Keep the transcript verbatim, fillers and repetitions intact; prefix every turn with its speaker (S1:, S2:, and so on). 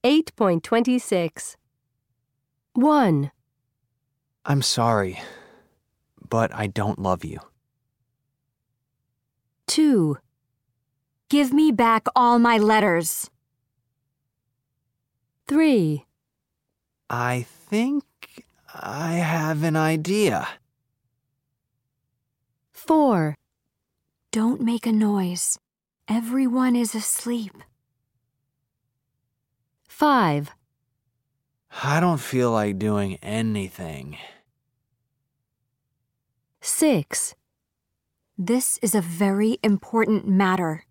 S1: eight point two six. one.
S2: I'm sorry, but I don't love you.
S1: two.
S3: Give me back all my letters.
S1: three.
S2: I think I have an idea.
S1: four.
S3: Don't make a noise. Everyone is asleep.
S1: five.
S2: I don't feel like doing anything.
S1: six.
S3: This is a very important matter.